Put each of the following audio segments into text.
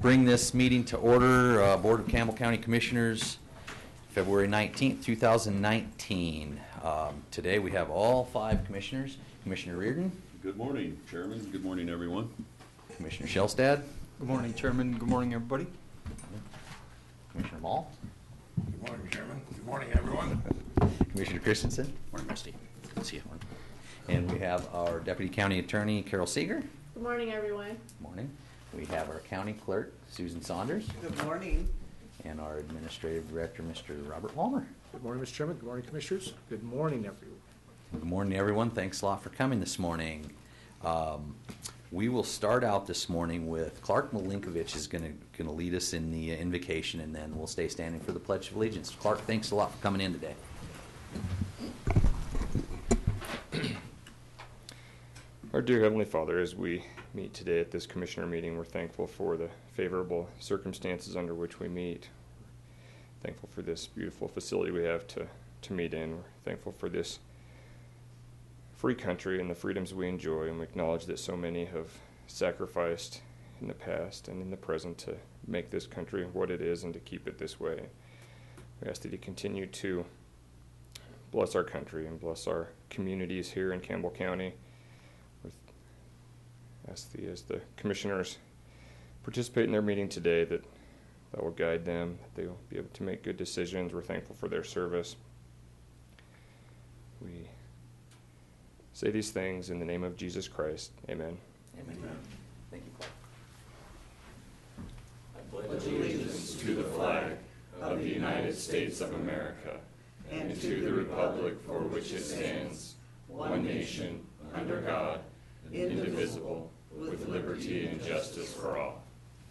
bring this meeting to order. Board of Campbell County Commissioners, February 19th, 2019. Today we have all 5 commissioners. Commissioner Reardon. Good morning, Chairman. Good morning, everyone. Commissioner Shellstad. Good morning, Chairman. Good morning, everybody. Commissioner Mall. Good morning, Chairman. Good morning, everyone. Commissioner Christensen. Morning, Rusty. Good to see you. And we have our Deputy County Attorney, Carol Seeger. Good morning, everyone. Good morning. We have our County Clerk, Susan Saunders. Good morning. And our Administrative Director, Mr. Robert Palmer. Good morning, Mr. Chairman. Good morning, Commissioners. Good morning, everyone. Good morning, everyone. Thanks a lot for coming this morning. We will start out this morning with Clark Malinkovich is going to lead us in the invocation, and then we'll stay standing for the Pledge of Allegiance. Clark, thanks a lot for coming in today. Our dear Heavenly Father, as we meet today at this Commissioner meeting, we're thankful for the favorable circumstances under which we meet. We're thankful for this beautiful facility we have to meet in. We're thankful for this free country and the freedoms we enjoy, and we acknowledge that so many have sacrificed in the past and in the present to make this country what it is and to keep it this way. We ask that you continue to bless our country and bless our communities here in Campbell County. As the commissioners participate in their meeting today, that will guide them, that they will be able to make good decisions. We're thankful for their service. We say these things in the name of Jesus Christ. Amen. Amen. Thank you, Clark. I pledge allegiance to the flag of the United States of America and to the republic for which it stands, one nation, under God, indivisible, with liberty and justice for all.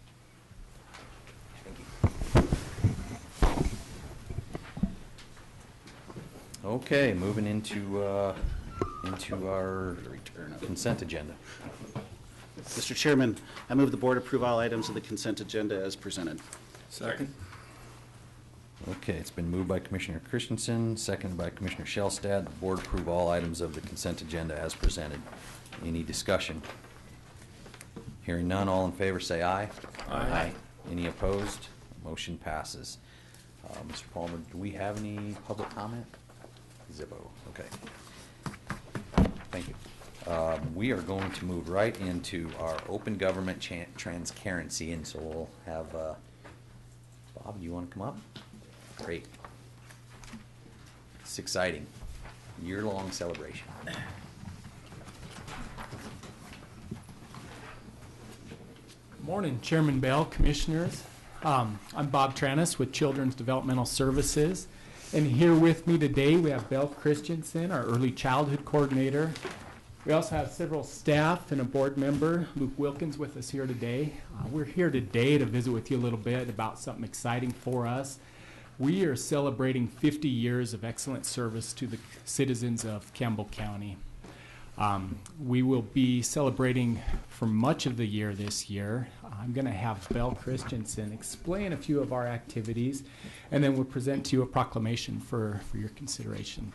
Okay, moving into our consent agenda. Mr. Chairman, I move the board approve all items of the consent agenda as presented. Second. Okay, it's been moved by Commissioner Christensen, seconded by Commissioner Shellstad. The board approve all items of the consent agenda as presented. Any discussion? Hearing none, all in favor say aye. Aye. Any opposed? Motion passes. Mr. Palmer, do we have any public comment? Zippo. Okay. Thank you. We are going to move right into our open government transparency, and so we'll have Bob, do you want to come up? Great. It's exciting. Year-long celebration. Morning, Chairman Bell, Commissioners. I'm Bob Tranis with Children's Developmental Services. And here with me today we have Belle Christensen, our Early Childhood Coordinator. We also have several staff and a board member, Luke Wilkins, with us here today. We're here today to visit with you a little bit about something exciting for us. We are celebrating 50 years of excellent service to the citizens of Campbell County. We will be celebrating for much of the year this year. I'm going to have Belle Christensen explain a few of our activities, and then we'll present to you a proclamation for your consideration.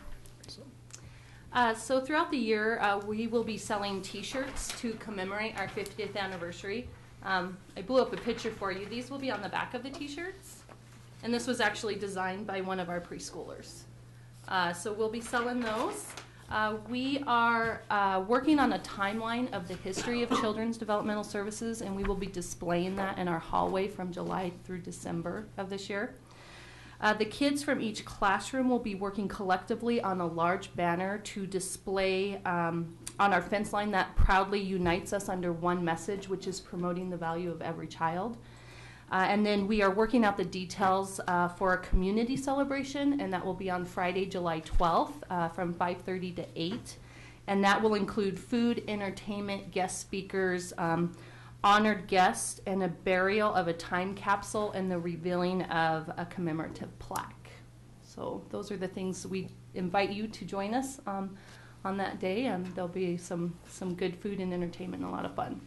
So throughout the year, we will be selling T-shirts to commemorate our 50th anniversary. I blew up a picture for you. These will be on the back of the T-shirts, and this was actually designed by one of our preschoolers. So we'll be selling those. We are working on a timeline of the history of Children's Developmental Services, and we will be displaying that in our hallway from July through December of this year. The kids from each classroom will be working collectively on a large banner to display on our fence line that proudly unites us under one message, which is promoting the value of every child. And then we are working out the details for a community celebration, and that will be on Friday, July 12th from 5:30 to 8. And that will include food, entertainment, guest speakers, honored guests, and a burial of a time capsule and the revealing of a commemorative plaque. So those are the things we invite you to join us on that day, and there'll be some good food and entertainment and a lot of fun.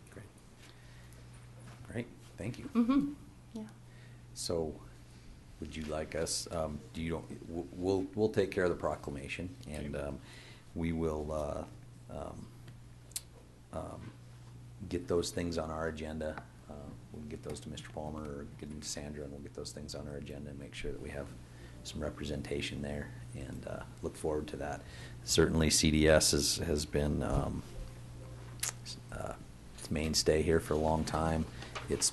Great. Thank you. Mm-hmm. Yeah. So, would you like us? We'll take care of the proclamation, and we will get those things on our agenda. We'll get those to Mr. Palmer or get them to Sandra, and we'll get those things on our agenda and make sure that we have some representation there, and look forward to that. Certainly CDS has been its mainstay here for a long time. It's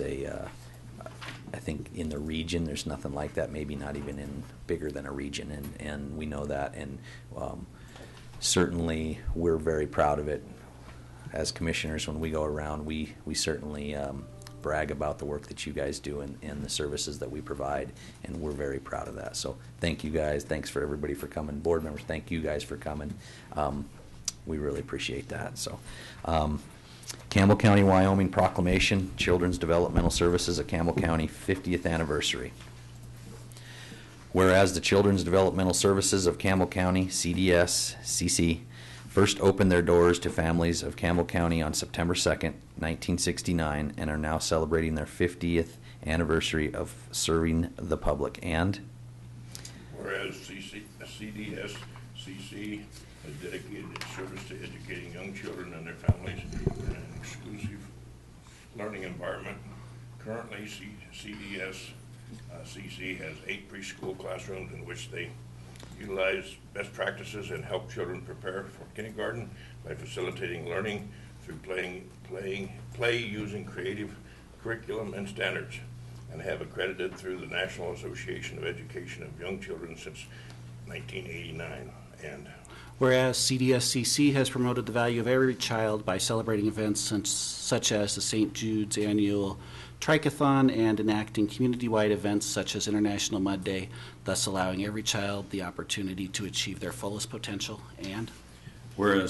I think in the region there's nothing like that, maybe not even in bigger than a region, and we know that, and certainly we're very proud of it. As commissioners, when we go around, we certainly brag about the work that you guys do and the services that we provide, and we're very proud of that. So thank you guys. Thanks for everybody for coming. Board members, thank you guys for coming. We really appreciate that. So Campbell County, Wyoming Proclamation, Children's Developmental Services of Campbell County 50th Anniversary. Whereas the Children's Developmental Services of Campbell County, CDS, CC, first opened their doors to families of Campbell County on September 2nd, 1969, and are now celebrating their 50th anniversary of serving the public. And Whereas CDS CC has dedicated its service to educating young children and their families in an exclusive learning environment. Currently, CDS CC has 8 preschool classrooms in which they utilize best practices and help children prepare for kindergarten by facilitating learning through play using creative curriculum and standards, and have accredited through the National Association of Education of Young Children since 1989. And Whereas CDSCC has promoted the value of every child by celebrating events such as the St. Jude's annual Triathlon and enacting community-wide events such as International Mud Day, thus allowing every child the opportunity to achieve their fullest potential. And Whereas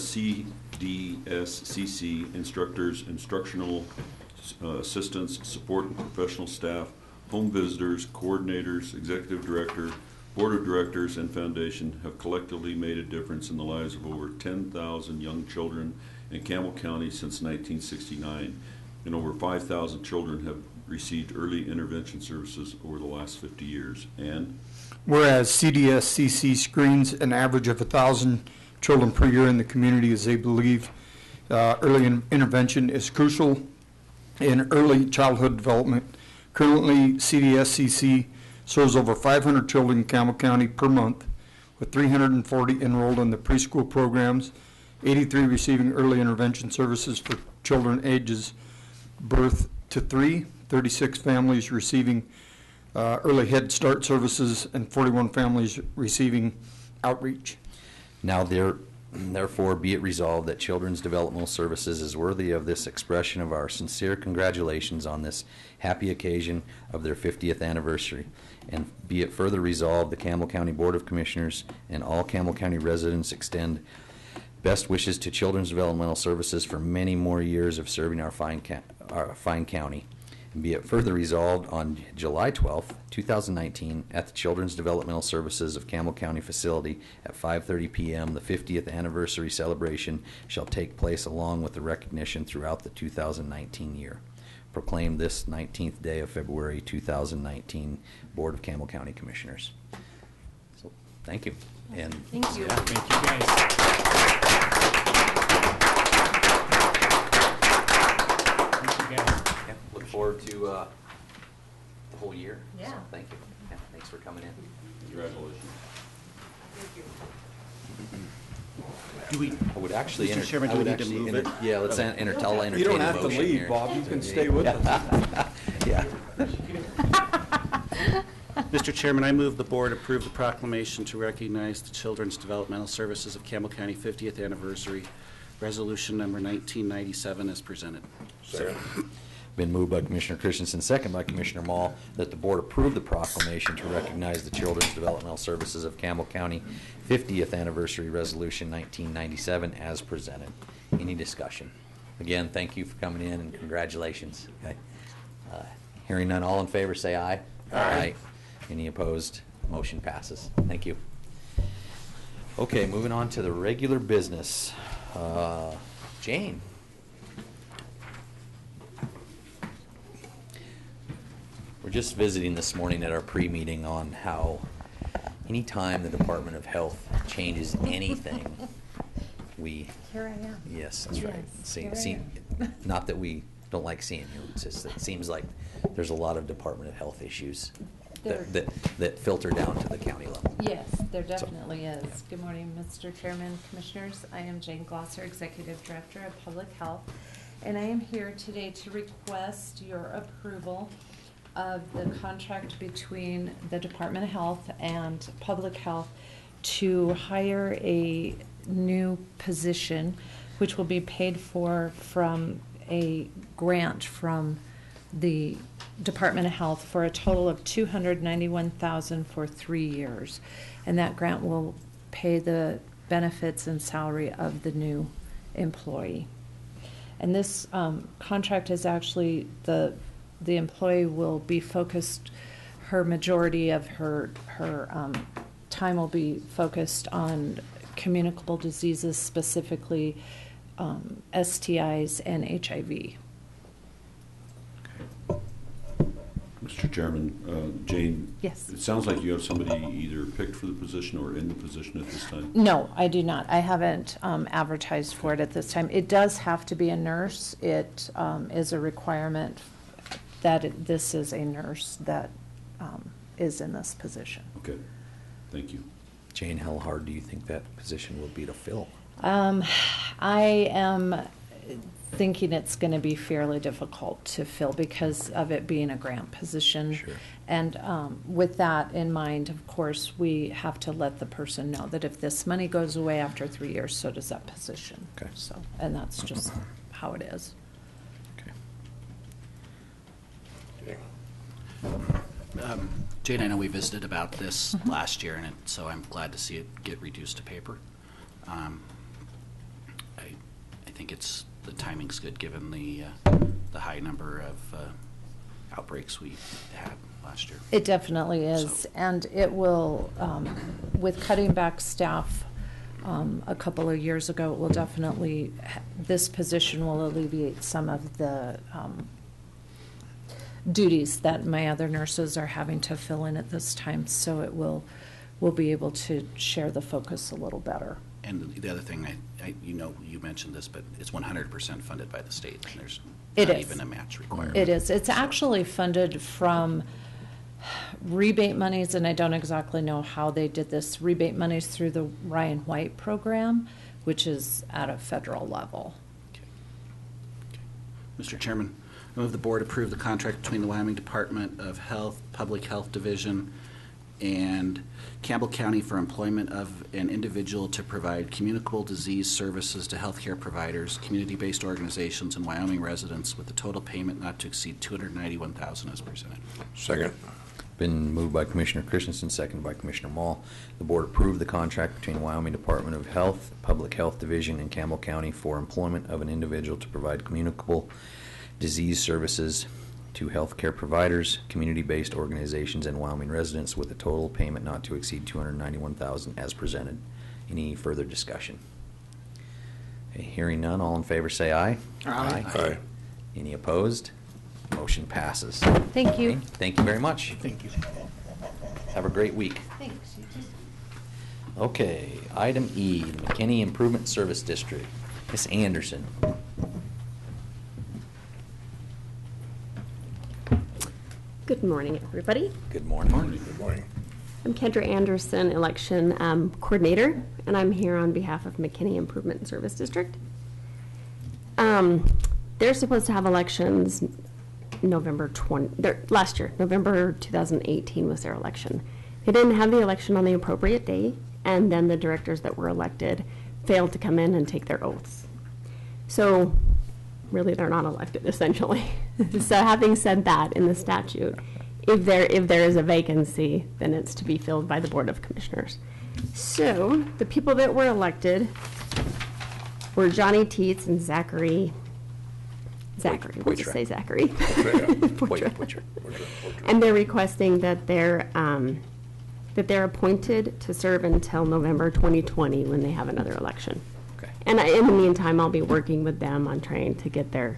CDSCC instructors, instructional assistants, support and professional staff, home visitors, coordinators, executive director, board of directors, and foundation have collectively made a difference in the lives of over 10,000 young children in Campbell County since 1969, and over 5,000 children have received early intervention services over the last 50 years. And whereas CDSCC screens an average of 1,000 children per year in the community, as they believe early intervention is crucial in early childhood development. Currently, CDSCC serves over 500 children in Campbell County per month, with 340 enrolled in the preschool programs, 83 receiving early intervention services for children ages birth to 3, 36 families receiving early Head Start services, and 41 families receiving outreach. now therefore be it resolved that Children's Developmental Services is worthy of this expression of our sincere congratulations on this happy occasion of their 50th anniversary. And be it further resolved, the Campbell County Board of Commissioners and all Campbell County residents extend best wishes to Children's Developmental Services for many more years of serving our fine county. And be it further resolved, on July 12th, 2019, at the Children's Developmental Services of Campbell County facility at 5:30 p.m., the 50th anniversary celebration shall take place along with the recognition throughout the 2019 year. Proclaim this 19th day of February 2019, Board of Campbell County Commissioners. So, thank you. And Thank you. Thank you, guys. Thank you, guys. yeah, look forward to the whole year. Yeah. So, thank you. Yeah, thanks for coming in. congratulations. do we, I would actually Mr. Chairman, do we need to move it? Yeah, let's entertain a motion. You don't have to here. leave, Bob. You can stay with us. Yeah. Mr. Chairman, I move the board approve the proclamation to recognize the Children's Developmental Services of Campbell County 50th Anniversary, Resolution Number 1997, as presented. second. Been moved by Commissioner Christensen, second by Commissioner Mall, that the board approve the proclamation to recognize the Children's Developmental Services of Campbell County 50th Anniversary Resolution 1997 as presented. Any discussion? Again, thank you for coming in and congratulations. Okay. Hearing none, all in favor say aye. Aye. Any opposed? Motion passes. Thank you. Okay, moving on to the regular business. Jane. We're just visiting this morning at our pre-meeting on how anytime the Department of Health changes anything, we, Here I am. yes, that's right. Yes, See, here I see, am. not that we don't like seeing you. It's just, it seems like there's a lot of Department of Health issues that filter down to the county level. Yes, there definitely is. Good morning, Mr. Chairman, Commissioners. I am Jane Glosser, Executive Director of Public Health, and I am here today to request your approval of the contract between the Department of Health and Public Health to hire a new position, which will be paid for from a grant from the Department of Health for a total of $291,000 for 3 years. And that grant will pay the benefits and salary of the new employee. And this contract is actually, the employee will be focused, her majority of her time will be focused on communicable diseases, specifically STIs and HIV. Mr. Chairman, Jane? Yes. It sounds like you have somebody either picked for the position or in the position at this time. No, I do not. I haven't advertised for it at this time. It does have to be a nurse. It is a requirement that this is a nurse that is in this position. Okay, thank you. Jane, how hard do you think that position will be to fill? I am thinking it's going to be fairly difficult to fill because of it being a grant position. Sure. And with that in mind, of course, we have to let the person know that if this money goes away after 3 years, so does that position. Okay. So, and that's just how it is. Okay. Okay. Jane, I know we visited about this last year, and so I'm glad to see it get reduced to paper. I think the timing's good given the high number of outbreaks we had last year. It definitely is, So- and it will, with cutting back staff a couple of years ago, it will definitely, this position will alleviate some of the duties that my other nurses are having to fill in at this time, so it will, we'll be able to share the focus a little better. And the other thing, you mentioned this, but it's 100% funded by the state. And there's It not is. even a match requirement. It is. It's actually funded from rebate monies, and I don't exactly know how they did this. Rebate monies through the Ryan White program, which is at a federal level. Mr. Chairman, I move the board approve the contract between the Wyoming Department of Health, Public Health Division, and Campbell County for employment of an individual to provide communicable disease services to healthcare providers, community-based organizations, and Wyoming residents with a total payment not to exceed $291,000 as presented. Second. Been moved by Commissioner Christensen, seconded by Commissioner Mall. The board approved the contract between Wyoming Department of Health, Public Health Division, and Campbell County for employment of an individual to provide communicable disease services to healthcare providers, community-based organizations, and Wyoming residents with a total payment not to exceed $291,000 as presented. Any further discussion? Okay, hearing none, all in favor say aye. Aye. Aye. Any opposed? Motion passes. Thank you. Okay, thank you very much. Thank you. Have a great week. Thanks. Okay, item E, McKinney Improvement Service District. Ms. Anderson. Good morning, everybody. Good morning. Good morning. I'm Kendra Anderson, Election Coordinator, and I'm here on behalf of McKinney Improvement and Service District. They're supposed to have elections last year, November 2018 was their election. They didn't have the election on the appropriate day, and then the directors that were elected failed to come in and take their oaths. So really, they're not elected, essentially. So having said that, in the statute, if there is a vacancy, then it's to be filled by the Board of Commissioners. So the people that were elected were Johnny Teets and Zachary, we'll just say Zachary. Poitra. And they're requesting that they're appointed to serve until November 2020 when they have another election. Okay. And in the meantime, I'll be working with them on trying to get their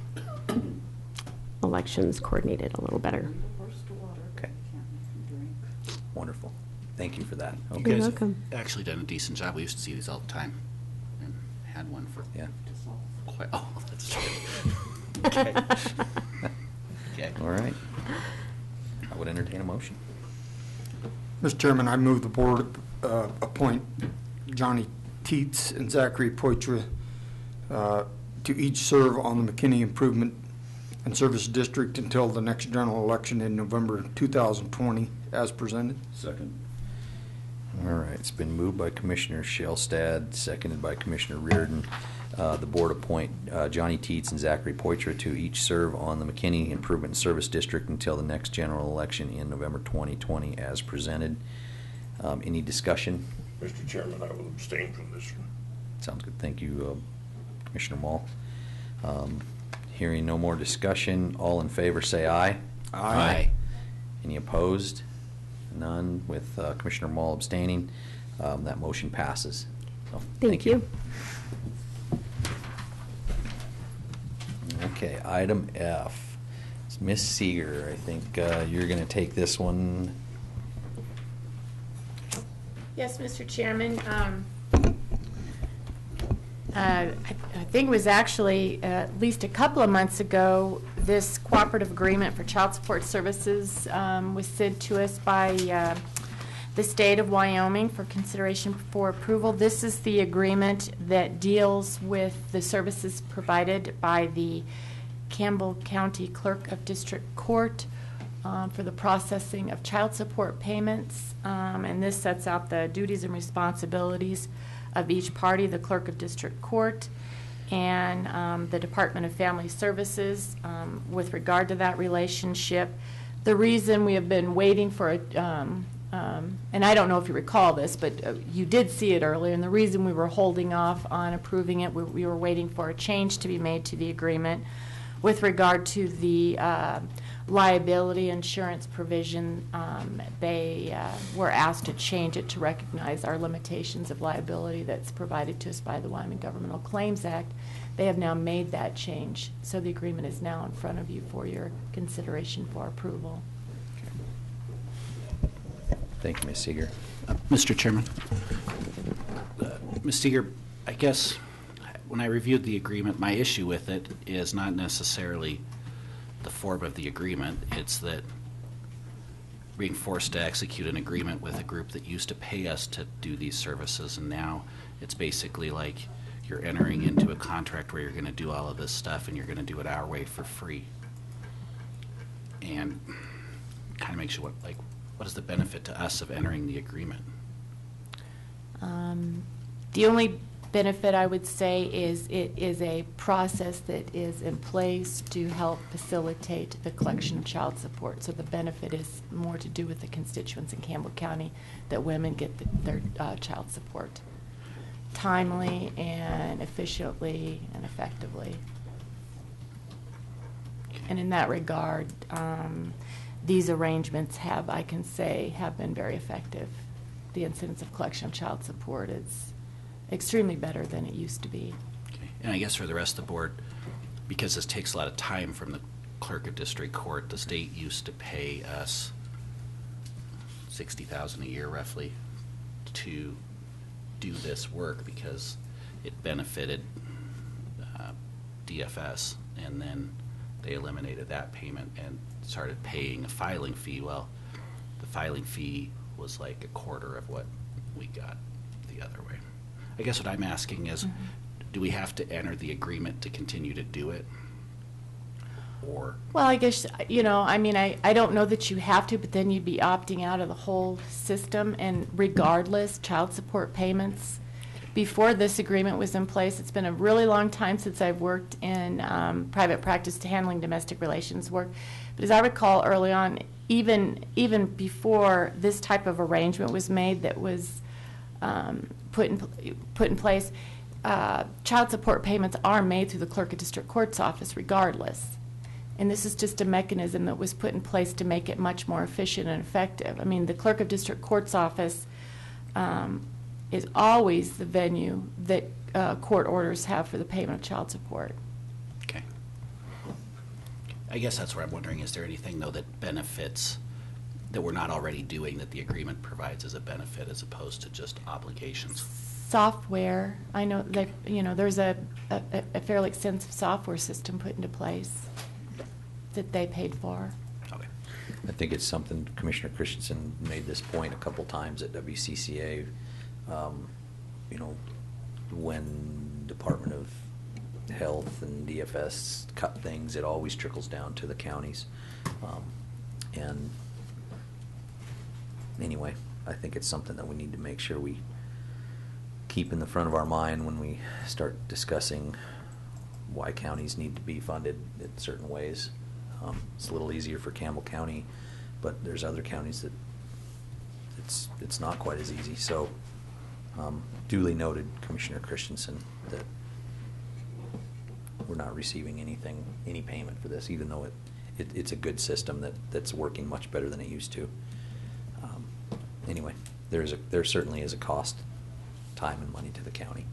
elections coordinated a little better. Okay. Wonderful. Thank you for that. You Okay. guys welcome. have actually done a decent job. We used to see these all the time and had one for Yeah. quite, oh, that's true. Okay. Okay. All right. I would entertain a motion. Mr. Chairman, I move the board appoint Johnny Teets and Zachary Poitra to each serve on the McKinney Improvement and Service District until the next general election in November 2020, as presented. Second. All right, it's been moved by Commissioner Shellstad, seconded by Commissioner Reardon. The board appoint Johnny Teets and Zachary Poitra to each serve on the McKinney Improvement and Service District until the next general election in November 2020, as presented. Any discussion? Mr. Chairman, I will abstain from this one. Sounds good. Thank you, Commissioner Mall. Hearing no more discussion, all in favor say aye. Aye. Any opposed? None, with Commissioner Mall abstaining. That motion passes. So, Thank you. Okay, item F. It's Ms. Seeger. I think you're going to take this one. Yes, Mr. Chairman. I think it was actually at least a couple of months ago, this cooperative agreement for child support services was sent to us by the state of Wyoming for consideration for approval. This is the agreement that deals with the services provided by the Campbell County Clerk of District Court for the processing of child support payments, and this sets out the duties and responsibilities of each party, the Clerk of District Court and the Department of Family Services with regard to that relationship. The reason we have been waiting for a, and I don't know if you recall this, but you did see it earlier, and the reason we were holding off on approving it, we were waiting for a change to be made to the agreement with regard to the liability insurance provision. They were asked to change it to recognize our limitations of liability that's provided to us by the Wyoming Governmental Claims Act. They have now made that change, so the agreement is now in front of you for your consideration for approval. Thank you, Ms. Seeger. Mr. Chairman. Ms. Seeger, I guess when I reviewed the agreement, my issue with it is not necessarily the form of the agreement. It's that being forced to execute an agreement with a group that used to pay us to do these services, and now it's basically like you're entering into a contract where you're going to do all of this stuff and you're going to do it our way for free. And kind of makes you what is the benefit to us of entering the agreement? The only benefit I would say is it is a process that is in place to help facilitate the collection of child support. So the benefit is more to do with the constituents in Campbell County that women get their child support timely and efficiently and effectively. And in that regard, these arrangements have, I can say, have been very effective. The incidence of collection of child support is extremely better than it used to be. Okay. And I guess for the rest of the board, because this takes a lot of time from the Clerk of District Court, the state used to pay us $60,000 a year roughly to do this work because it benefited DFS, and then they eliminated that payment and started paying a filing fee. Well, the filing fee was like a quarter of what we got the other way. I guess what I'm asking is, do we have to enter the agreement to continue to do it? Or? Well, I guess, I don't know that you have to, but then you'd be opting out of the whole system, and regardless, child support payments, before this agreement was in place, it's been a really long time since I've worked in private practice to handling domestic relations work. But as I recall early on, even before this type of arrangement was made that was put in place, child support payments are made through the Clerk of District Court's office regardless. And this is just a mechanism that was put in place to make it much more efficient and effective. I mean, the Clerk of District Court's office is always the venue that court orders have for the payment of child support. Okay. I guess that's where I'm wondering, is there anything, though, that benefits, that we're not already doing, that the agreement provides as a benefit as opposed to just obligations? software, I know that, there's a fairly extensive software system put into place that they paid for. Okay. I think it's something, Commissioner Christensen made this point a couple times at WCCA. When Department of Health and DFS cut things, it always trickles down to the counties. And anyway, I think it's something that we need to make sure we keep in the front of our mind when we start discussing why counties need to be funded in certain ways. It's a little easier for Campbell County, but there's other counties that it's not quite as easy. So duly noted, Commissioner Christensen, that we're not receiving any payment for this, even though it's a good system that's working much better than it used to. Anyway, there certainly is a cost, time and money to the county.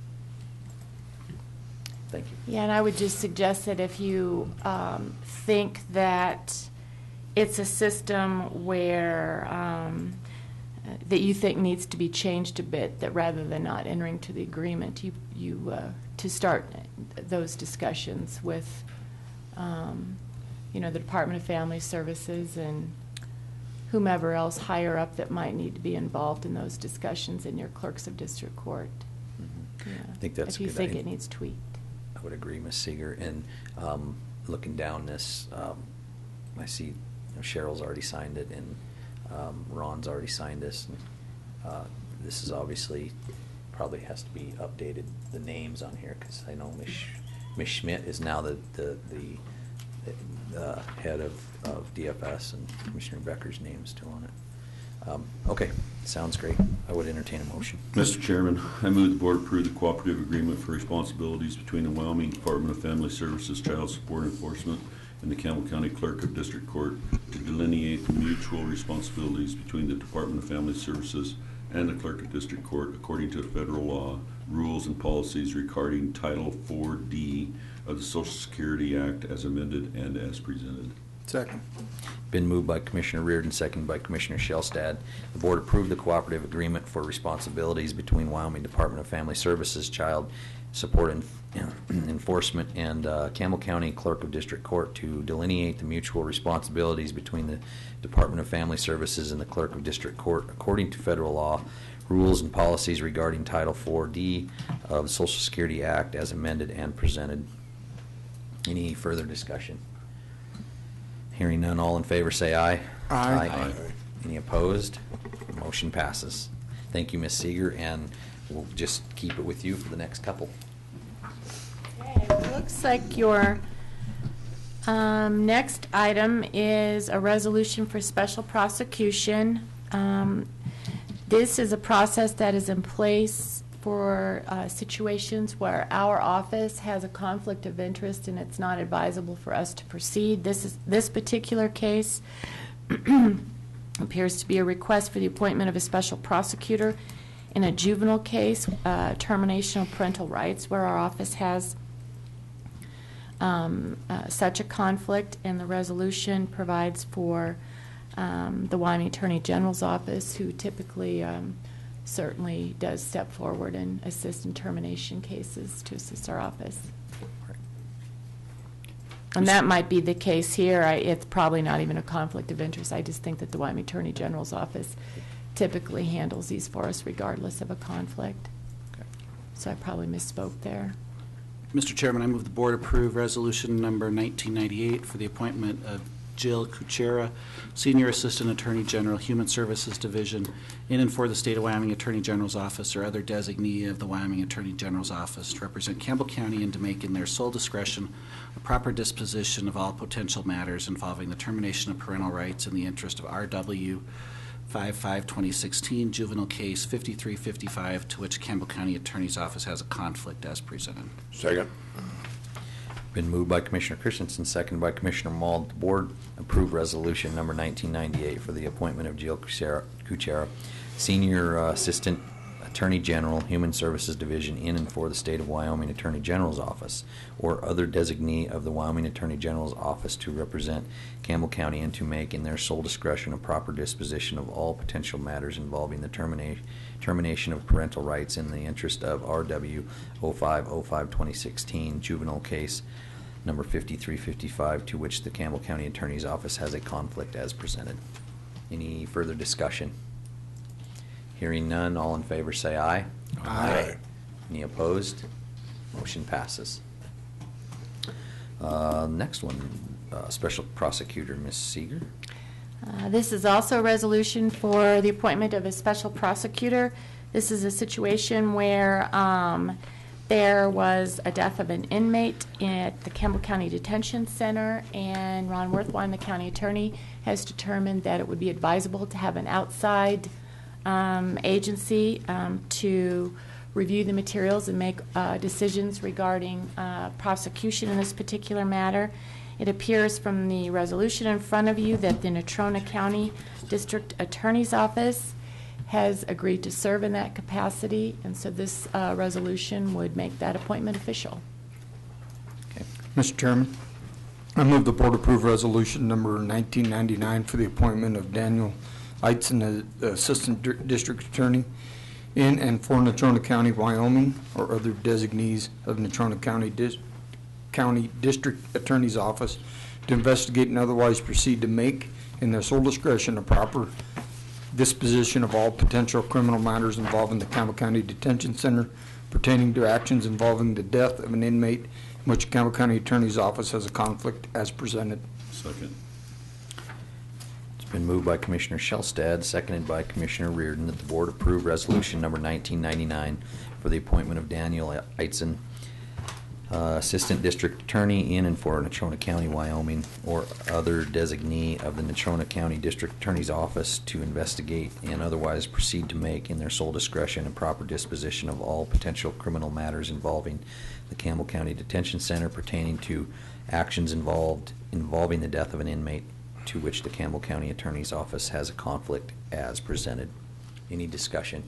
Thank you. Yeah, and I would just suggest that if you think that it's a system where that you think needs to be changed a bit, that rather than not entering to the agreement, you to start those discussions with the Department of Family Services and whomever else higher up that might need to be involved in those discussions in your clerks of district court. Mm-hmm. I think that's if you a good think idea. it needs tweaked. I would agree, Ms. Seeger. And looking down this, I see Cheryl's already signed it, and Ron's already signed this. And, this is obviously probably has to be updated, the names on here, because I know Ms. Schmidt is now the head of DFS, and Commissioner Becker's name is still on it. Okay, sounds great. I would entertain a motion. Mr. Chairman, I move the board approve the cooperative agreement for responsibilities between the Wyoming Department of Family Services Child Support Enforcement and the Campbell County Clerk of District Court to delineate the mutual responsibilities between the Department of Family Services and the Clerk of District Court according to federal law, rules, and policies regarding Title 4D of the Social Security Act as amended and as presented. Second. Been moved by Commissioner Reardon, seconded by Commissioner Shellstad. The board approved the cooperative agreement for responsibilities between Wyoming Department of Family Services, Child Support Enforcement, and Campbell County Clerk of District Court to delineate the mutual responsibilities between the Department of Family Services and the Clerk of District Court according to federal law, rules, and policies regarding Title 4D of the Social Security Act as amended and presented. Any further discussion? Hearing none, all in favor say aye. Aye. Aye. Any opposed? Motion passes. Thank you, Ms. Seeger, and we'll just keep it with you for the next couple. Okay, it looks like your next item is a resolution for special prosecution. This is a process that is in place for situations where our office has a conflict of interest and it's not advisable for us to proceed. This particular case appears to be a request for the appointment of a special prosecutor in a juvenile case, termination of parental rights, where our office has such a conflict, and the resolution provides for the Wyoming Attorney General's office, who typically certainly does step forward and assist in termination cases, to assist our office. And that might be the case here. It's probably not even a conflict of interest. I just think that the Wyoming Attorney General's office typically handles these for us regardless of a conflict. Okay. So I probably misspoke there. Mr. Chairman, I move the board approve resolution number 1998 for the appointment of Jill Kuchera, Senior Assistant Attorney General, Human Services Division, in and for the State of Wyoming Attorney General's Office or other designee of the Wyoming Attorney General's Office to represent Campbell County and to make in their sole discretion a proper disposition of all potential matters involving the termination of parental rights in the interest of R.W. 5/5/2016, juvenile case 5355, to which Campbell County Attorney's Office has a conflict as presented. Second. Been moved by Commissioner Christensen, seconded by Commissioner Mull. The board approved resolution number 1998 for the appointment of Jill Kuchera, Senior Assistant Attorney General, Human Services Division in and for the State of Wyoming Attorney General's Office, or other designee of the Wyoming Attorney General's Office to represent Campbell County and to make in their sole discretion a proper disposition of all potential matters involving the termination of parental rights in the interest of RW 0505-2016 juvenile case number 5355, to which the Campbell County Attorney's Office has a conflict as presented. Any further discussion? Hearing none, all in favor say aye. Aye. Any opposed? Motion passes. Next one, Special Prosecutor, Ms. Seeger. This is also a resolution for the appointment of a special prosecutor. This is a situation where there was a death of an inmate at the Campbell County Detention Center, and Ron Worthwine, the county attorney, has determined that it would be advisable to have an outside agency to review the materials and make decisions regarding prosecution in this particular matter. It appears from the resolution in front of you that the Natrona County District Attorney's Office has agreed to serve in that capacity, and so this resolution would make that appointment official. Okay. Mr. Chairman, I move the board approve resolution number 1999 for the appointment of Daniel Eitzen as Assistant District Attorney in and for Natrona County, Wyoming, or other designees of Natrona County District Attorney's Office to investigate and otherwise proceed to make, in their sole discretion, a proper disposition of all potential criminal matters involving the Campbell County Detention Center pertaining to actions involving the death of an inmate in which the Campbell County Attorney's Office has a conflict as presented. Second. It's been moved by Commissioner Shellstad, seconded by Commissioner Reardon, that the board approve resolution number 1999 for the appointment of Daniel Eitzen, Assistant District Attorney in and for Natrona County, Wyoming, or other designee of the Natrona County District Attorney's Office to investigate and otherwise proceed to make, in their sole discretion, a proper disposition of all potential criminal matters involving the Campbell County Detention Center pertaining to actions involving the death of an inmate to which the Campbell County Attorney's Office has a conflict as presented. Any discussion?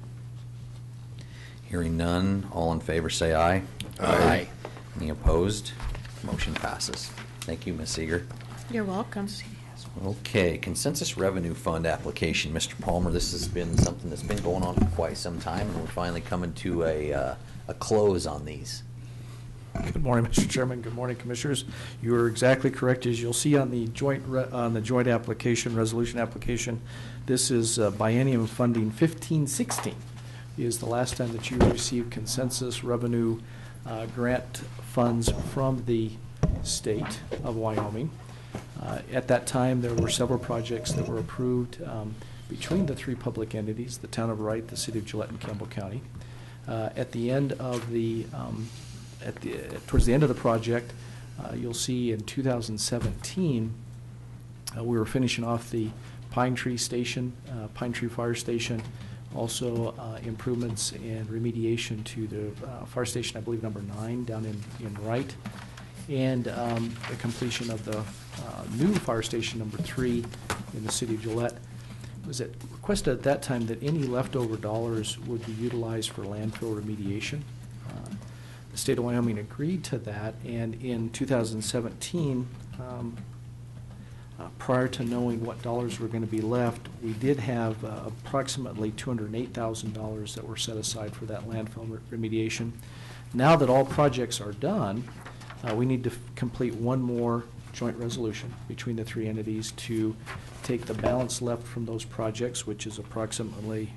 Hearing none, all in favor say aye. Aye. Any opposed? Motion passes. Thank you, Ms. Seeger. You're welcome. Okay, Consensus Revenue Fund application. Mr. Palmer, this has been something that's been going on for quite some time, and we're finally coming to a close on these. Good morning, Mr. Chairman. Good morning, Commissioners. You are exactly correct. As you'll see on the joint application, resolution application, this is biennium funding 1516 is the last time that you received consensus revenue grant funds from the state of Wyoming. At that time, there were several projects that were approved between the three public entities, the town of Wright, the city of Gillette, and Campbell County. At the end of the towards the end of the project, you'll see in 2017 we were finishing off the Pine Tree Station, Pine Tree Fire Station, also improvements and remediation to the fire station, I believe number 9 down in Wright, and the completion of the new fire station number 3 in the city of Gillette. It was requested at that time that any leftover dollars would be utilized for landfill remediation. The state of Wyoming agreed to that, and in 2017, prior to knowing what dollars were going to be left, we did have approximately $208,000 that were set aside for that landfill remediation. Now that all projects are done, we need to complete one more joint resolution between the three entities to take the balance left from those projects, which is approximately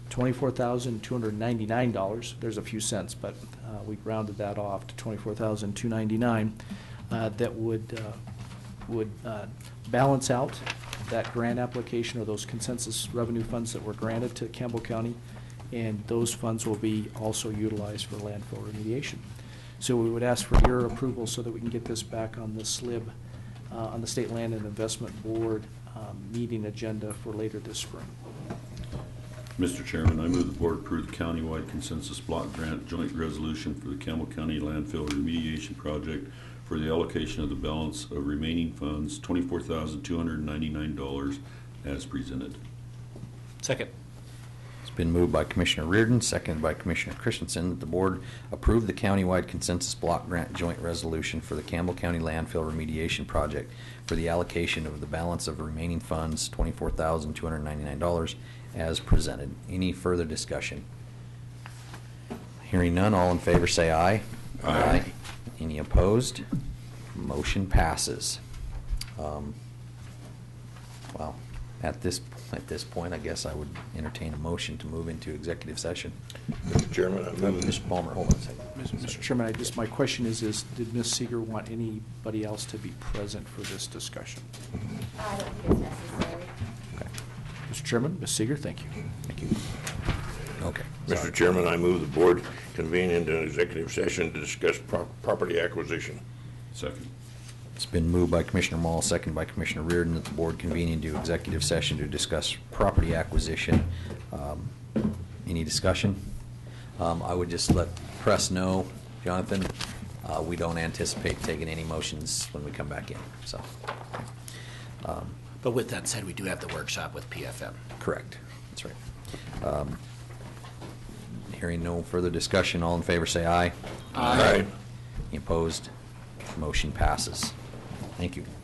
$24,299. There's a few cents, but we rounded that off to $24,299. That would balance out that grant application or those consensus revenue funds that were granted to Campbell County, and those funds will be also utilized for landfill remediation. So we would ask for your approval so that we can get this back on the SLIB, on the State Land and Investment Board meeting agenda for later this spring. Mr. Chairman, I move the board approve the countywide consensus block grant joint resolution for the Campbell County landfill remediation project for the allocation of the balance of remaining funds, $24,299, as presented. Second. It's Been moved by Commissioner Reardon, seconded by Commissioner Christensen, that the board approve the countywide consensus block grant joint resolution for the Campbell County landfill remediation project for the allocation of the balance of remaining funds, $24,299, as presented. Any further discussion? Hearing none, all in favor say aye. Aye. Any opposed? Motion passes. Well, at this point, I guess I would entertain a motion to move into executive session. Mr. Chairman, I move Mr. Palmer, hold on a second. Mr. Chairman, my question is, did Ms. Seeger want anybody else to be present for this discussion? I don't think it's necessary. Okay. Mr. Chairman, Ms. Seeger, thank you. Thank you. Okay. Mr. Chairman, I move the board convene into an executive session to discuss property acquisition. Second. It's been moved by Commissioner Mall, seconded by Commissioner Reardon, that the board convene into executive session to discuss property acquisition. Any discussion? I would just let press know, Jonathan, we don't anticipate taking any motions when we come back in, so. But with that said, we do have the workshop with PFM. Correct, that's right. Hearing no further discussion, all in favor say aye. Aye. Any opposed? Motion passes. Thank you.